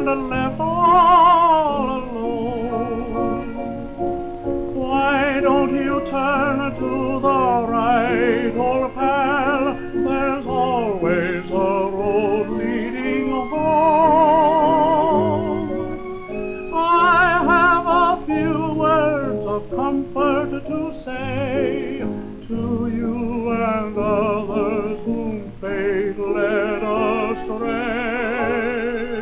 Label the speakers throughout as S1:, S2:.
S1: and left all alone. Why don't you turn to the right, old pal? There's always a road leading home. I have a few words of comfort to say to you and others whom fate led astray.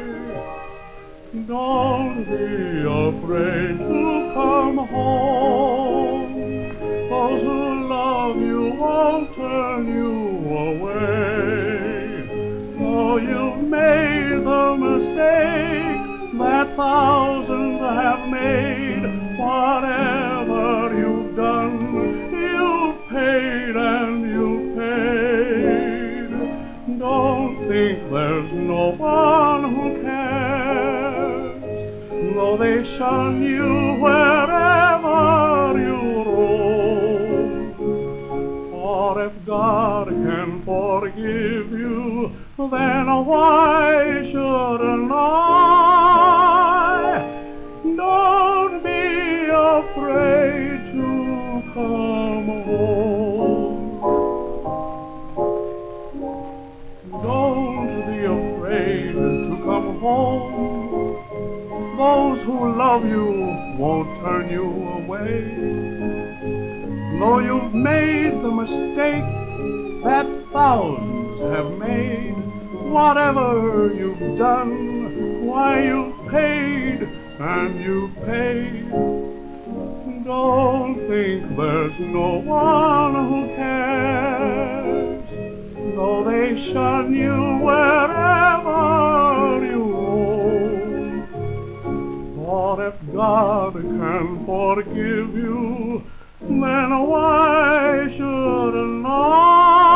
S1: Don't be afraid to come home. Those who love you won't turn you away. Though you've made the mistake that thousands have made, whatever you've done, you've paid and you've paid. Don't think there's no one who cares, though they shun you wherever you roam. For if God can forgive you, then why shouldn't I? Don't be afraid to come home. Don't be afraid to come home. Those who love you won't turn you away. Though you've made the mistake that thousands have made, whatever you've done, why you've paid and you've paid. Don't think there's no one who cares, though they shun you wherever you roam. For if God can forgive you, then why shouldn't I?